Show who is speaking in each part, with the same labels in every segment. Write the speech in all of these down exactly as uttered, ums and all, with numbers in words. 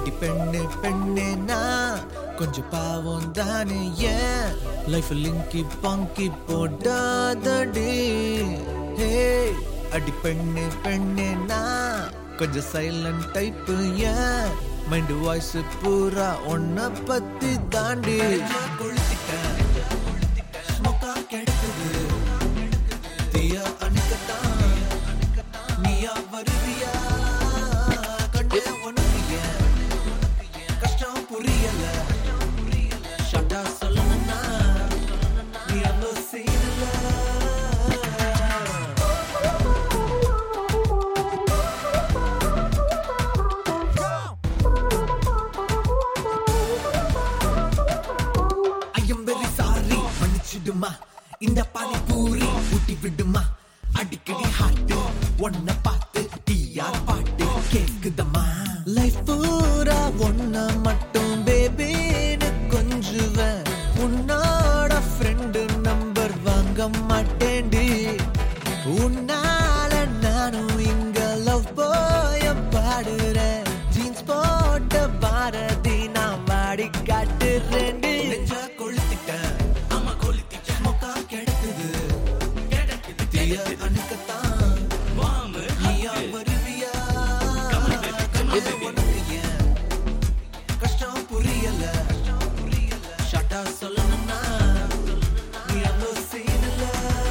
Speaker 1: அடி பெண்ணே பெண்ணே நான் கொஞ்சம் பாவம் தானே ஏன் லைஃப் லிங்கி பங்கி போடாதடி ஹே அடி பெண்ணே பெண்ணே நான் கொஞ்சம் சைலண்ட் டைப் ஏன் மைண்ட் வாய்ஸ் பூரா ஒன்ன பத்தி தாண்டி கொளுத்திட்டேன் ஸ்மோக்கா கிடைக்குது தீயா அணிக்கத்தான் நீயா வருவியா கண்டே உனக்கு ஏன் கஷ்டம் புரியல ஷட்டா சொல்லணும்னா நீ அவ்வளோ செய்யல இந்த பானி பூரி ஊட்டி விடுமா அடிக்கடி ஹாட்டு ஒன்ன பார்த்து டிஆர் பாட்டு கேக்குதம்மா லைஃப் பூரா ஒன்ன மட்டும் பேபின்னு கொஞ்சுவேன் உன்னோட ஃப்ரெண்டு நம்பர் வாங்க மாட்டேன்டி உன்னால நானும் இங்க லவ் போய பாடுறேன் ஜீன்ஸ் போட்ட பாரதி நான் வாடி காட்டுறேன்டி கொளுத்திட்டேன் கஷ்டம் புரியல ஷட்டா சொல்லணும்னா நீ அவ்வளோ செய்யல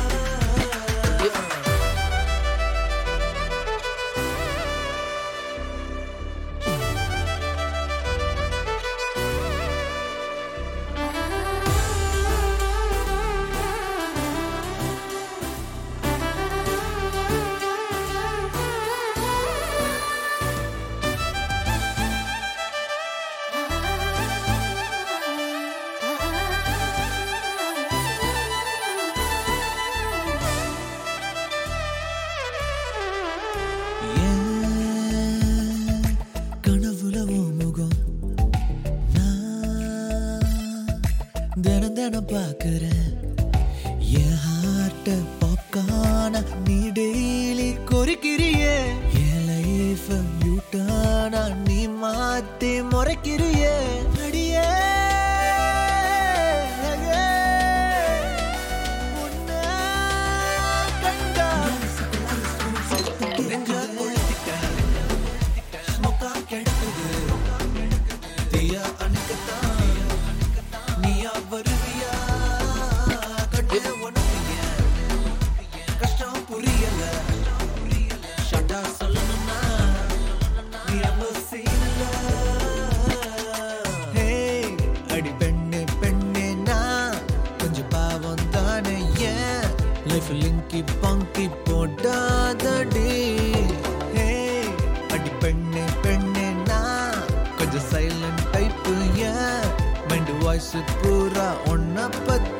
Speaker 1: தினம் தினம் பாக்குறேன் என் ஹார்ட்ட பாப்கார்னா நீ டெய்லி கொறிக்கிறியே என் லைஃப் யூட்டானா நீ மாத்தி முறைக்கிறியே அடியே கஷ்டம் புரியல ஷட்டா சொல்லணும்னா நீ அவ்வளோ செய்யல ஹே அடி பெண்ணே பெண்ணே நான் கொஞ்சம் பாவம் தானே ஏன் லைஃப் லிங்கி பங்கி போடாதடி ஹே அடி பெண்ணே பெண்ணே நான் கொஞ்சம் சைலண்ட் டைப் ஏன் மைண்ட் வாய்ஸ் பூரா ஒன்ன பத்தி